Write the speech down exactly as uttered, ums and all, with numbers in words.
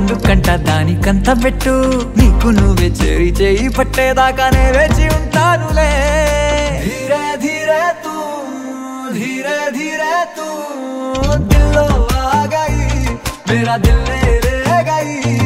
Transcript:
ఎందుకంట దానికంత పెట్టు నీకు నువ్వే చేరి చేయి పట్టేదాకానే వేచి ఉంటానులే ధీరే ధీరే తూ ధీరే ధీరే తూ దిల్లో ఆ గయి మేరా దిల్ లే గయి